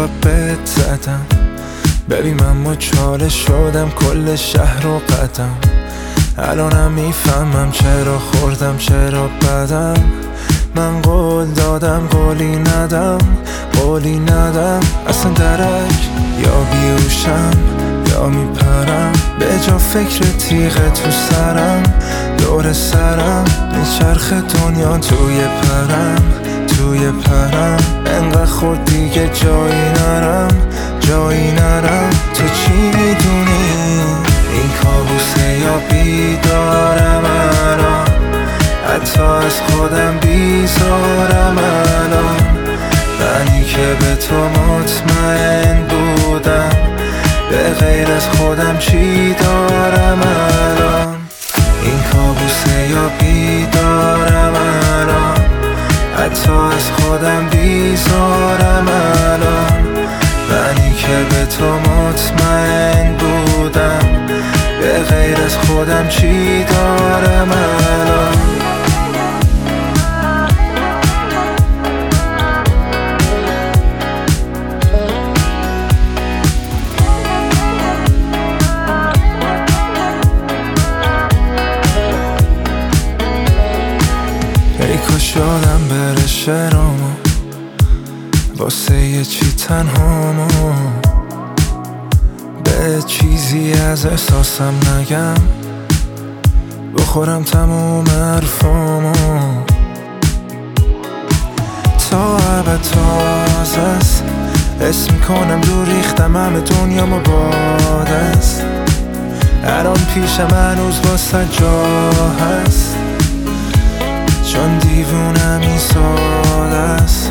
بارا بهت زدم، ببین من مچاله شدم کل شهر رو قدم. الانم میفهمم چرا خوردم چرا بدم. من قول دادم قولی ندم اصلا درک یا بیوشم یا میپرم. به جا فکر تیغه تو سرم دور سرم میچرخ دنیا توی پرم. انقدر خود دیگه جایی نرم. تو چی میدونی این کابوسه یا بیدارم الان؟ حتی از خودم بیزارم الان. منی که به تو مطمئن بودم به غیر از خودم چی دارم الان؟ این کابوسه یا بیدارم الان؟ حتی از خودم بیزارم الان. منی که به تو مطمئن بودم به غیر از خودم چی دارم الان؟ ای کاش یادم بره شعرامو واسه یه چی تنهامو، به چیزی از احساسم نگم بخورم تموم حرفامو. تا ابد تازه است اسم میکنم دور ریختم همه دنیامو باد است. الان پیشم هنوز واسه جا هست چون دیوونم این ساده است.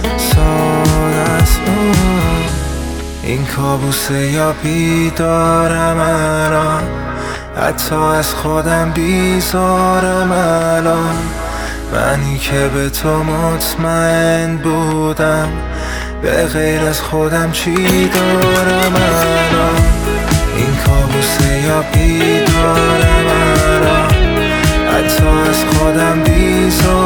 این کابوسه یا بیدارم الان؟ حتی از خودم بیزارم الان. منی که به تو مطمئن بودم به غیر از خودم چی دارم الان؟ این کابوسه یا بیدارم الان؟ حتی از خودم بیزارم